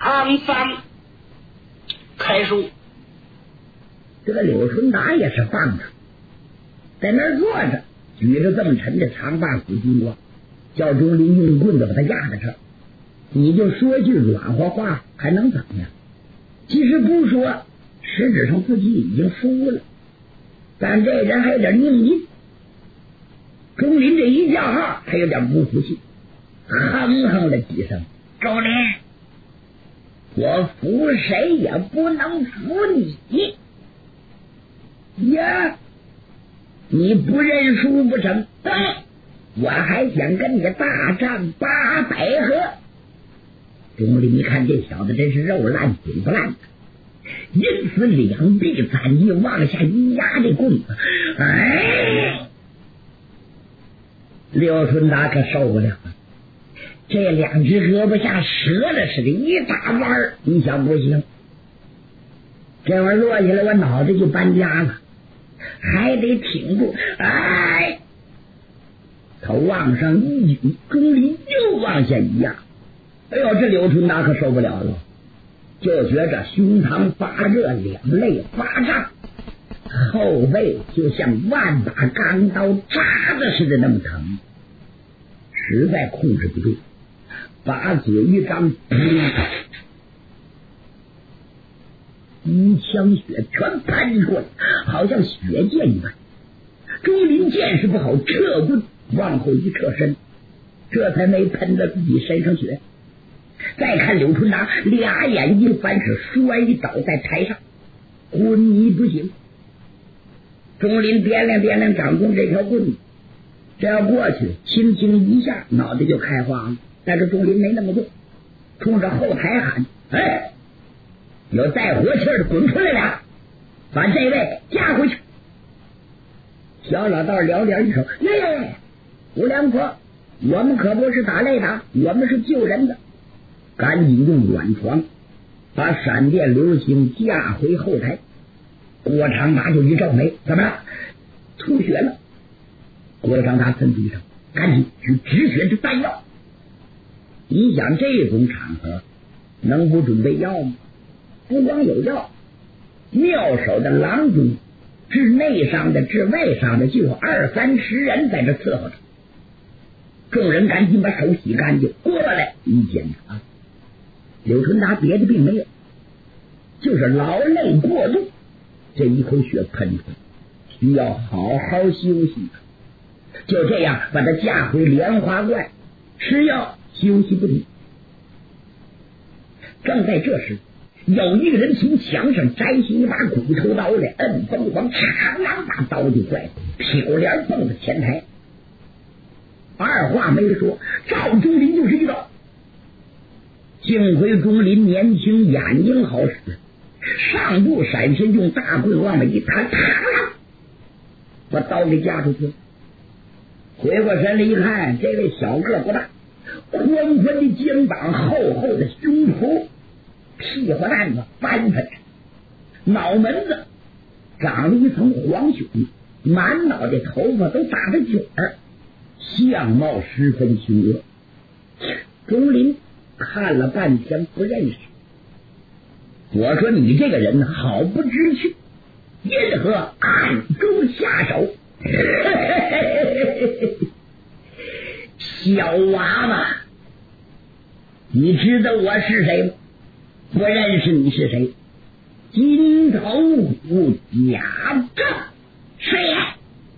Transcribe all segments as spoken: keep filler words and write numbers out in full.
唐三开书。 这个柳春达也是放着，在那儿坐着，举着这么沉的长把古金光，叫钟林用棍子把他压在这儿。你就说句软和话，还能怎么样？其实不说，实质上自己已经输了，但这人还有点拧劲。钟林这一叫号，还有点不服气，哼哼了几声。 钟林， 我服谁也不能服你呀！你不认输不成？等我还想跟你大战八百合。钟林一看这小子真是肉烂嘴不烂的，因此两臂攒地往下一压这棍子，哎，刘春达可受不了了，这两只胳膊像折了似的，一大弯儿，你想不行？这玩意儿落下来，我脑袋就搬家了，还得挺住。哎，他往上一举，钟离又往下一压。哎呦，这刘春达可受不了了，就觉着胸膛发热，两肋发胀，后背就像万把钢刀扎的似的那么疼，实在控制不住，把嘴一张，一腔血全喷过来，好像血箭一般。钟林见势不好，撤棍往后一撤身，这才没喷到自己身上血。再看柳春达俩眼一翻，是摔倒在台上，昏迷不醒。钟林掂量掂量掌中这条棍子，这要过去轻轻一下，脑袋就开花了。但是钟林没那么做，冲着后台喊：哎，有带活气的滚出来了，把这位架回去。小老道撩脸一手：耶，吴良婆，我们可不是打擂打，我们是救人的。赶紧用软床把闪电流星架回后台。郭长达就一皱眉：怎么了？吐血了。郭长达吩咐一声：赶紧去止血之丹药。你想这种场合能不准备药吗？不光有药，妙手的郎中，治内伤的治外伤的就有二三十人在这伺候着。众人赶紧把手洗干净，过来一检查，柳春达别的并没有，就是劳累过度，这一口血喷出来，需要好好休息。就这样把他架回莲花观，吃药休息不停。正在这时，有一个人从墙上摘起一把骨头刀来，摁凤凰，嘡啷把刀就拽，漂脸蹦到前台。二话没说，赵钟林就是一刀。幸亏钟林年轻，眼睛好使，上步闪身，用大棍往里一弹，把刀给架出去了。回过神来一看，这位小个不大，宽宽的肩膀，厚厚的胸脯，屁股蛋子翻翻，脑门子长了一层黄血，满脑袋头发都打着卷儿，相貌十分凶恶。钟林看了半天不认识。我说你这个人好不知趣，因何暗中下手？小娃娃，你知道我是谁吗？不认识你是谁？金头虎贾政。谁呀？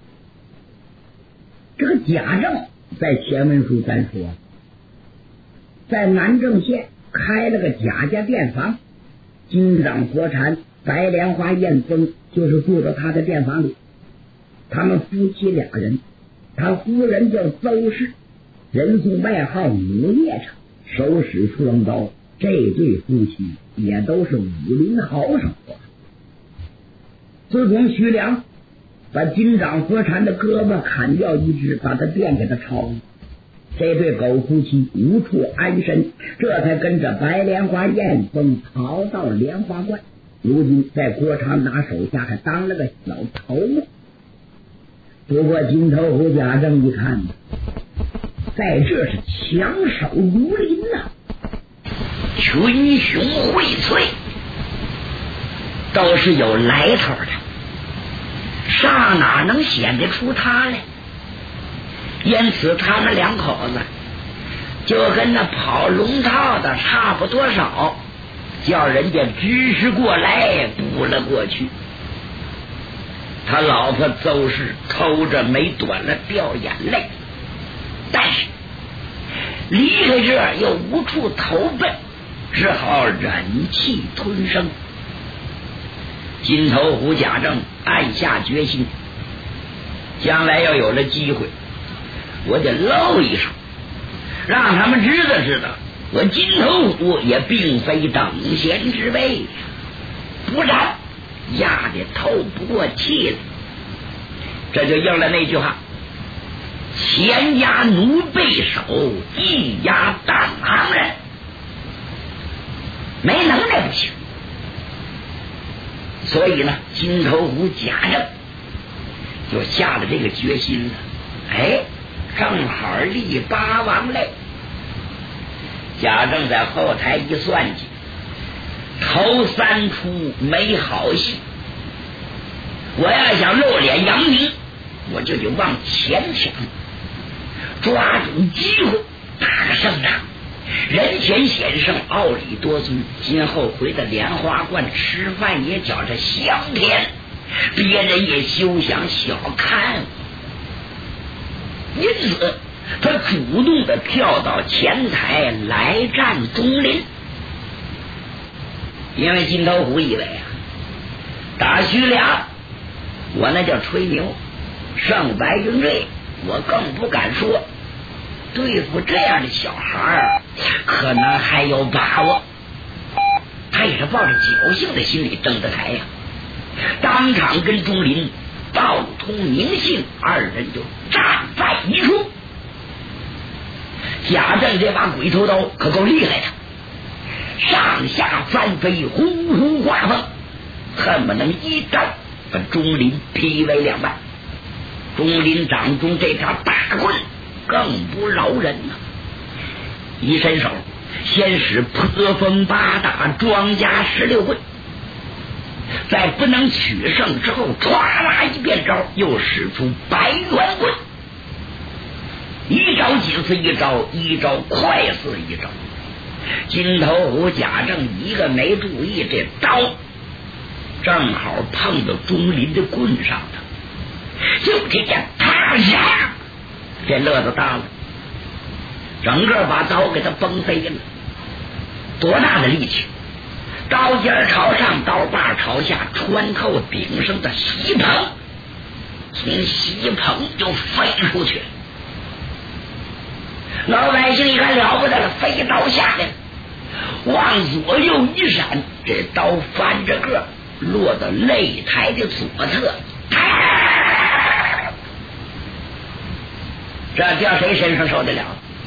这个贾政在前文书咱说，在南郑县开了个贾家店房，金掌佛禅、白莲花燕峰就是住到他的店房里。他们夫妻俩人，他夫人叫邹氏，人送外号母夜叉，手使双刀。这对夫妻也都是武林好手。自从徐良把金掌佛禅的胳膊砍掉一只，把他店给他抄了，这对狗夫妻无处安身，这才跟着白莲花燕峰逃到莲花观，如今在郭长达手下还当了个小头目。不过金头虎贾政一看，在这是强手如林呐、啊， 群雄荟萃，都是有来头的，上哪能显得出他来？因此他们两口子就跟那跑龙套的差不多少，叫人家知识过来补了过去。他老婆邹氏抠着眉短了掉眼泪，但是离开这儿又无处投奔，只好忍气吞声。金头虎贾政暗下决心，将来要有了机会，我得露一手，让他们知道知道我金头虎也并非等闲之辈，不然压得透不过气来。这就应了那句话，前压奴背手，一压当行人，没能耐不行。所以呢，金头虎贾政就下了这个决心了。哎，正好立八王来。贾政在后台一算计，头三出没好戏。我要想露脸扬名，我就得往前抢，抓住机会打个胜仗，人前显圣，傲礼多尊，今后回到莲花观吃饭也觉着香甜，别人也休想小看。因此他主动的跳到前台来战钟林。因为金头虎以为啊，打徐良我那叫吹牛，胜白云瑞我更不敢说，对付这样的小孩可能还有把握。他也是抱着侥幸的心理登的台呀、啊，当场跟钟林道通明信，二人就战在一处。贾政这把鬼头刀可够厉害的，上下翻飞，呼呼刮风，恨不能一刀把钟林劈为两半。钟林掌中这条大棍更不饶人了、啊，一伸手先使破风八打，庄家十六棍，在不能取胜之后，唰啦一变招，又使出白猿棍，一招紧似一招，一招快似一招。金头虎贾政一个没注意，这刀正好碰到钟林的棍上了，就这样啪下，这乐子大了，整个把刀给他崩飞了。多大的力气！刀尖朝上，刀把朝下，穿透顶上的席棚，从席棚就飞出去。老百姓一看了不得了，飞刀下来，往左右一闪，这刀翻着个落到擂台的左侧，这叫谁身上受得了？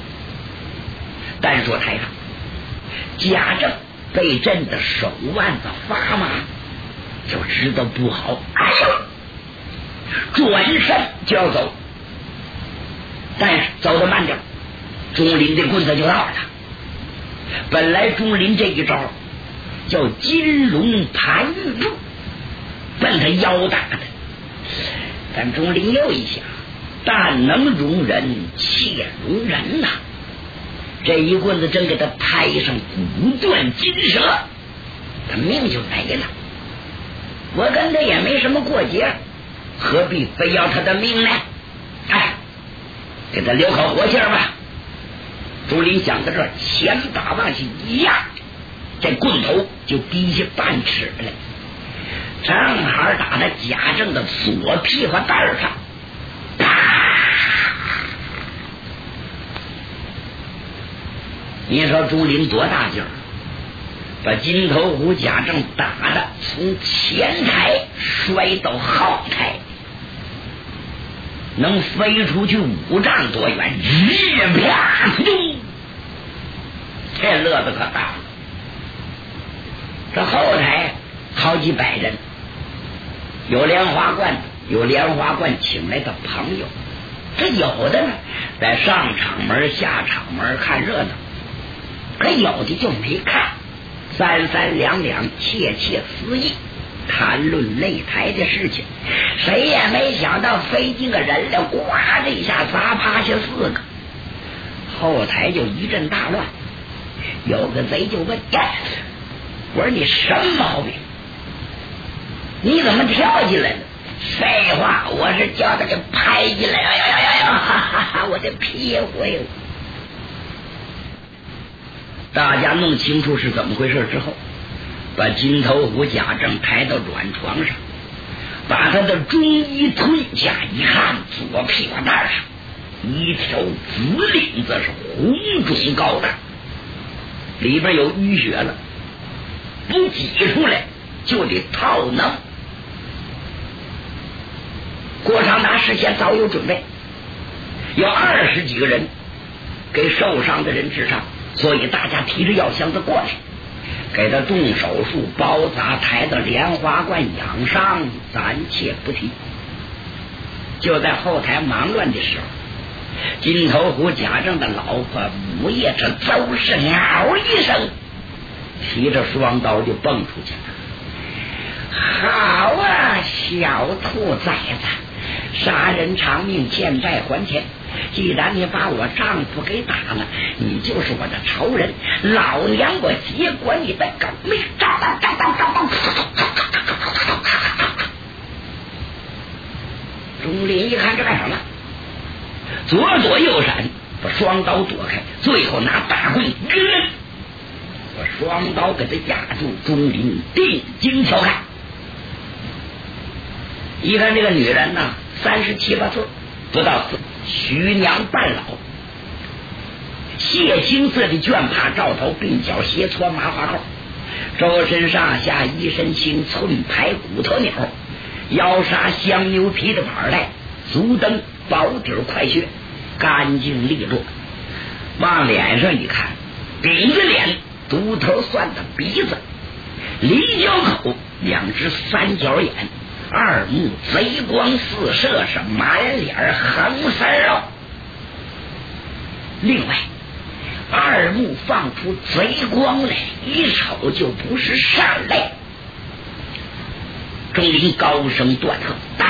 单说台上，贾政被震的手腕子发麻，就知道不好，哎呦，转身就要走，但是走得慢点，钟林这棍子就到了。本来钟林这一招叫金龙盘玉柱，奔他腰打的，但钟林又一想，但能容人且容人呐、啊，这一棍子真给他拍上骨断筋折，他命就没了。我跟他也没什么过节，何必非要他的命呢？哎，给他留口活气吧。钟林想到这儿，前把往起一压，这棍头就低下半尺来，正好打在贾政的左屁股蛋上，啪！你说钟林多大劲儿，把金头虎贾政打的从前台摔到后台，能飞出去五丈多远，一啪咚，这乐子可大了。这后台好几百人，有莲花观，有莲花观请来的朋友，这有的呢在上场门下场门看热闹， 可有的就没看，三三两两窃窃私议，谈论擂台的事情。谁也没想到飞进个人了，呱的一下砸趴下四个，后台就一阵大乱。有个贼就问：“我说你什么毛病？你怎么跳进来了？”废话，我是叫他给拍进来。哎呀呀呀呀！哈哈哈！我的屁股！大家弄清楚是怎么回事之后，把金头虎贾政抬到软床上，把他的中衣推下一看，左屁股蛋上一条紫领子是红肿高大，里边有淤血了，不挤出来就得套囊。郭长达事先早有准备，有二十几个人给受伤的人治伤，所以大家提着药箱子过来，给他动手术包扎，抬到莲花观养伤，暂且不提。就在后台忙乱的时候，金头虎贾政的老婆母夜这邹氏嗷一声，提着双刀就蹦出去了。好啊，小兔崽子！杀人偿命，欠债还钱。既然你把我丈夫给打了，你就是我的仇人。老娘我结果你的狗命！招招招招招！钟林一看这干什么？左躲右闪，把双刀躲开，最后拿大棍把双刀给他压住。钟林定睛瞧看，一看这个女人呢，三十七八岁，不到四，徐娘半老，血青色的绢帕罩头，鬓角斜搓麻花扣，周身上下一身青寸排骨头鸟，腰纱香牛皮的板带，足蹬薄底快靴，干净利落。往脸上一看，顶着脸，独头蒜的鼻子，菱角口，两只三角眼，二目贼光四射，是满脸横丝肉。另外二目放出贼光来，一瞅就不是善类。钟林高声断喝：“来，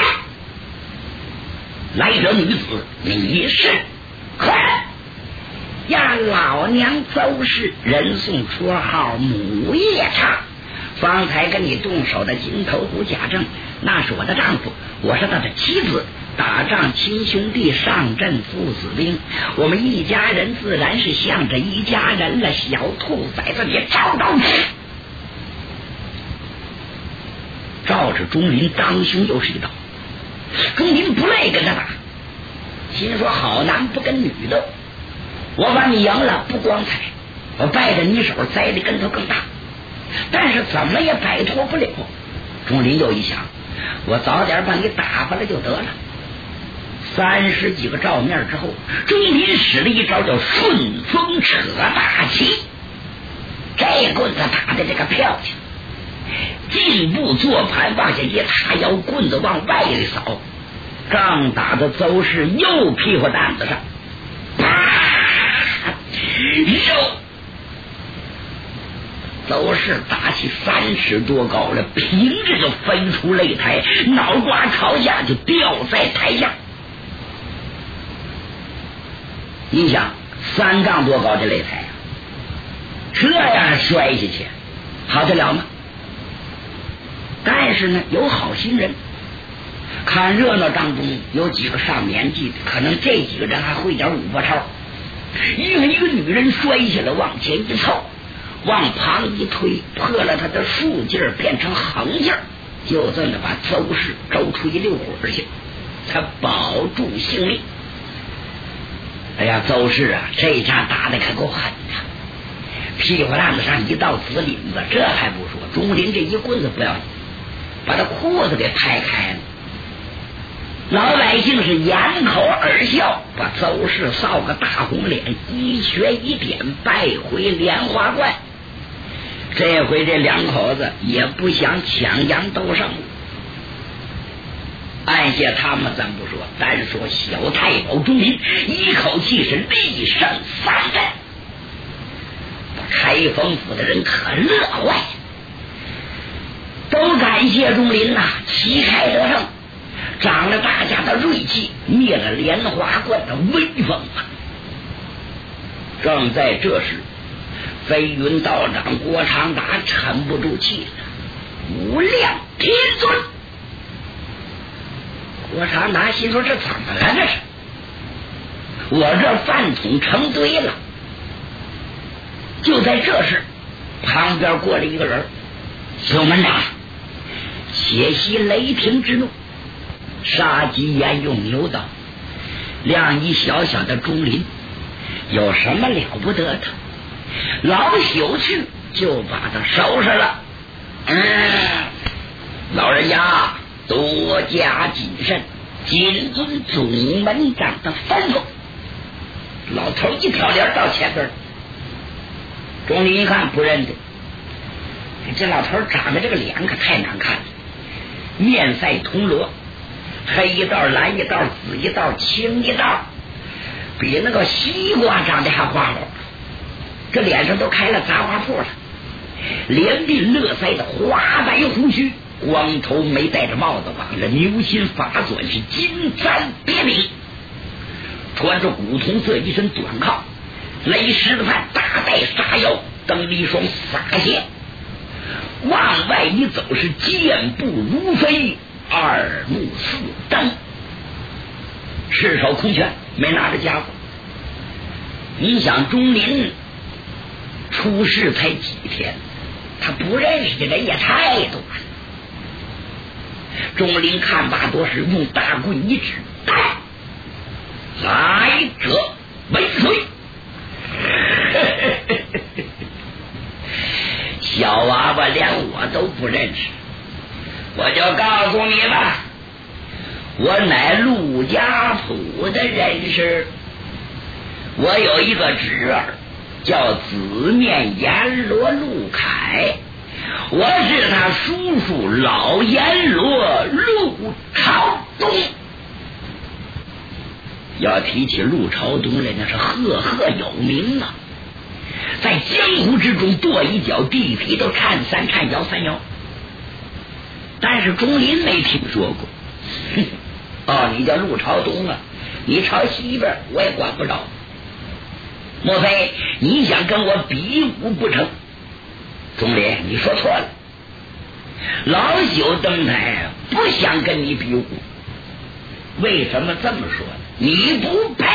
来者女子，你是？快呀！老娘邹氏，人送绰号母夜叉。方才跟你动手的金头虎贾政，那是我的丈夫，我是他的妻子。打仗亲兄弟，上阵父子兵，我们一家人自然是向着一家人了。小兔崽子，你照着照着钟林当胸又是一刀。钟林不累跟他打，心说好男不跟女斗，我把你赢了不光彩，我败在你手，栽的跟头更大，但是怎么也摆脱不了。钟林又一想，我早点把你打发了就得了。三十几个照面之后，钟林使了一招叫顺风扯大旗，这棍子打的这个漂亮，进步坐盘往下一叉腰，棍子往外里扫，刚打到邹氏右屁股蛋子上，啪！肉邹氏打起三尺多高了，平着就飞出擂台，脑瓜朝下就掉在台下。你想三丈多高的擂台，这样摔下去好得了吗？但是呢，有好心人看热闹当中有几个上年纪的，可能这几个人还会点五八超，一个一个女人摔下来，往前一凑，往旁一推，破了他的竖劲儿变成横劲儿，就这么把邹氏周出一溜火去，才保住性命。哎呀，邹氏啊，这一仗打得可够狠的，屁股蛋子上一道紫领子，这还不说，钟林这一棍子不要紧，把他裤子给拍开了。老百姓是掩口而笑，把邹氏臊个大红脸，一瘸一点败回莲花观。这回这两口子也不想抢羊斗胜，按下他们咱不说，单说小太保钟林一口气是力胜三阵，把开封府的人可乐坏了，都感谢钟林呐、啊、旗开得胜，长了大家的锐气，灭了莲花观的威风啊！正在这时，飞云道长郭长达沉不住气了，无量天尊！郭长达心说：这怎么了？这是我这饭桶成堆了。就在这时，旁边过来一个人，兄门长，且息雷霆之怒，杀鸡焉用牛刀，亮一小小的钟林，有什么了不得的？老朽去就把他收拾了。嗯，老人家多加谨慎，谨遵总门长的吩咐。老头一挑帘到前边，钟林一看不认得，这老头长得这个脸可太难看了，面赛铜锣，黑一道蓝一道紫一道青一道，比那个西瓜长得还花花，这脸上都开了杂花铺了，连鬓乐腮的花白胡须，光头没戴着帽子，绑着牛心发钻，是金簪别领，穿着古铜色一身短靠，雷石子范大带沙腰，蹬了一双洒鞋，往外一走是健步如飞，二目四瞪，赤手空拳，没拿着家伙。你想钟林出事才几天，他不认识的人也太多了。钟林看罢多时，用大棍一指，来者为谁？小娃娃连我都不认识，我就告诉你吧，我乃陆家谱的人士，我有一个侄儿叫紫面阎罗陆凯，我是他叔叔老阎罗陆朝东。要提起陆朝东来，那是赫赫有名啊，在江湖之中跺一脚地皮都颤三颤摇三摇。但是钟林没听说过。哦，你叫陆朝东啊，你朝西边我也管不着，莫非你想跟我比武不成？钟林，你说错了，老朽登台不想跟你比武。为什么这么说呢？你不配，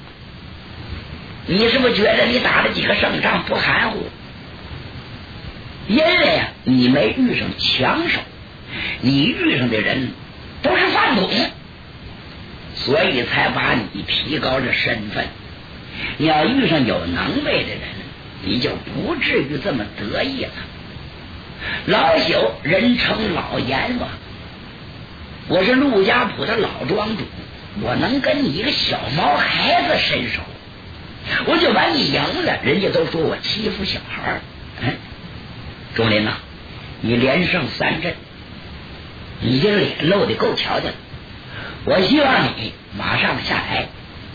你是不是觉得你打了几个胜仗不含糊？因为呀、啊，你没遇上强手，你遇上的人都是饭桶，所以才把你提高了身份。你要遇上有能为的人，你就不至于这么得意了。老朽人称老阎王，我是陆家铺的老庄主，我能跟你一个小毛孩子伸手，我就把你赢了，人家都说我欺负小孩。嗯，钟林呐、啊，你连胜三阵，你这脸露的够瞧的了，我希望你马上下台，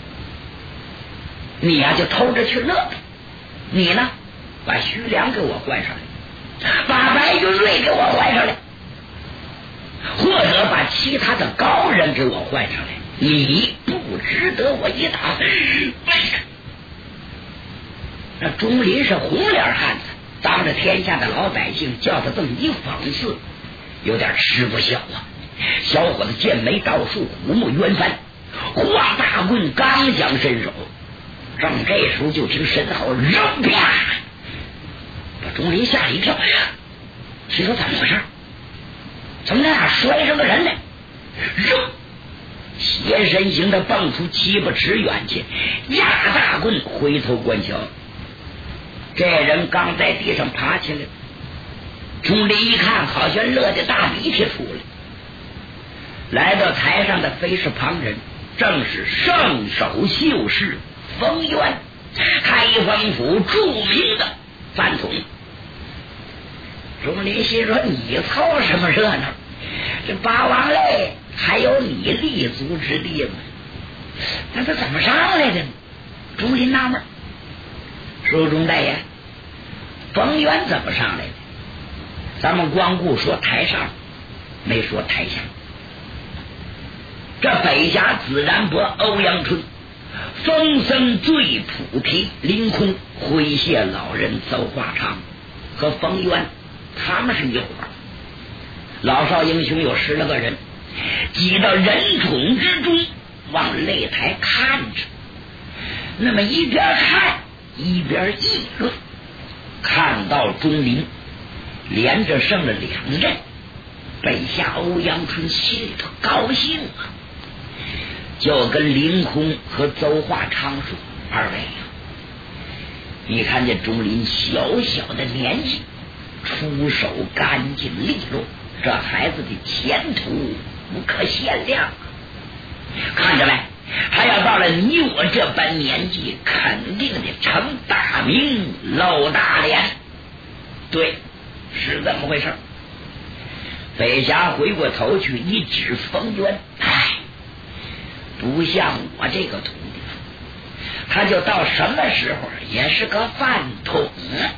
你呀、啊、就偷着去乐呗，你呢把徐良给我换上来，把白云瑞给我换上来，或者把其他的高人给我换上来，你不值得我一打。那钟林是红脸汉子，当着天下的老百姓叫他这么一讽刺，有点吃不消啊。小伙子剑眉倒竖，虎目圆翻，画大棍刚想伸手，正这时候就听身后扔啪，把钟林吓了一跳。心说怎么回事？怎么在哪摔上个人呢？扔，斜身形的蹦出七八尺远去，压大棍回头观瞧，这人刚在地上爬起来，钟林一看，好像乐得大鼻涕出来。来到台上的非是旁人，正是圣手秀士冯渊，开封府著名的饭桶。钟林心说：你凑什么热闹？这八王类还有你立足之地吗？那他怎么上来的呢？钟林纳闷，说钟大爷， 冯源怎么上来的？咱们光顾说台上，没说台下。这北峡自然伯欧阳春风声醉菩提凌空诙谐老人邹华昌和冯源他们是一伙儿，老少英雄有十来个人挤到人囧之中往擂台看着，那么一边看一边议论。看到钟林连着胜了两阵，北下欧阳春心里头高兴啊，就跟凌空和邹华昌说：“二位呀、啊，你看这钟林小小的年纪，出手干净利落，这孩子的前途不可限量啊！看着没？还要到了你我这般年纪，肯定得成大名露大脸。对，是这么回事。”北峡回过头去一指冯渊，哎，不像我这个徒弟，他就到什么时候也是个饭桶。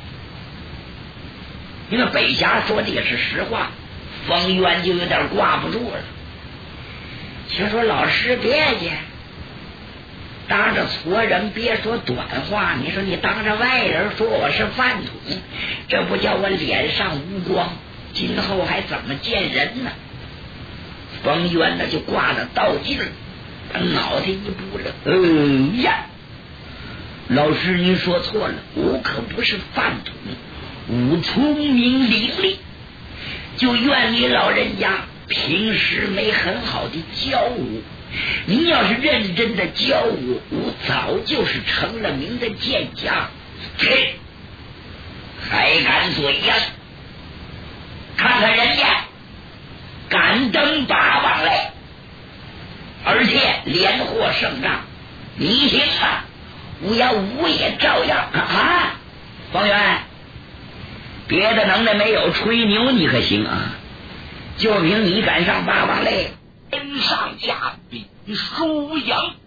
因为北峡说的也是实话，冯渊就有点挂不住了。就说老师别介，当着矬人别说短话，你说你当着外人说我是饭桶，这不叫我脸上无光，今后还怎么见人呢？冯渊呢就挂着道劲儿，把脑袋一拨了，哎呀，老师您说错了，我可不是饭桶，我聪明伶俐，就怨你老人家平时没很好的教我，您要是认真的教我，我早就是成了名的剑家。嘿，还敢嘴呀？看看人家敢登八王来，而且连获胜仗，你行啊？我要我也照样啊！方圆，别的能耐没有，吹牛你可行啊？就凭你敢上八王来， 天上下比输赢。